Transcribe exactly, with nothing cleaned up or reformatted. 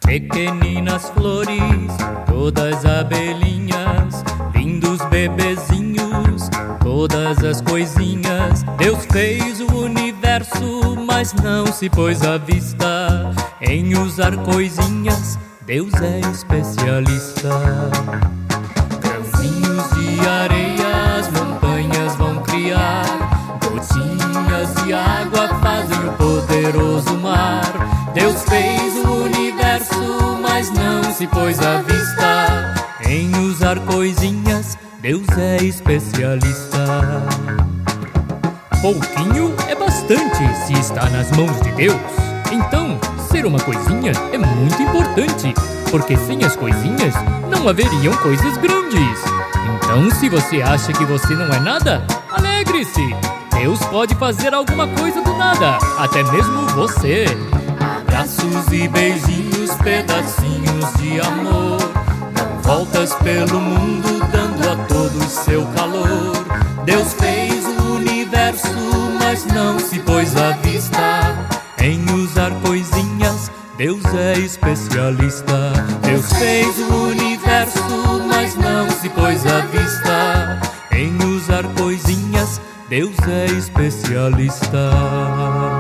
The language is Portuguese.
pequeninas flores, todas abelhinhas, lindos bebezinhos, todas as coisinhas. Deus fez o universo, mas não se pôs à vista em usar coisinhas. Deus é especialista. Grãozinhos de areia as montanhas vão criar, gotinhas de água fazem o poderoso mar. Deus fez o universo, mas não se pôs à vista em usar coisinhas. Deus é especialista. Pouquinho é bastante se está nas mãos de Deus. Então, ser uma coisinha é muito importante, porque sem as coisinhas não haveriam coisas grandes. Então, se você acha que você não é nada, alegre-se! Deus pode fazer alguma coisa do nada, até mesmo você. Abraços e beijinhos, pedacinhos de amor, dão voltas pelo mundo, dando a todos seu calor. Deus fez o universo, mas não se pôs à vista em usar coisinhas. Deus é especialista. Deus fez o universo, mas não se pôs à vista em usar coisinhas. Deus é especialista.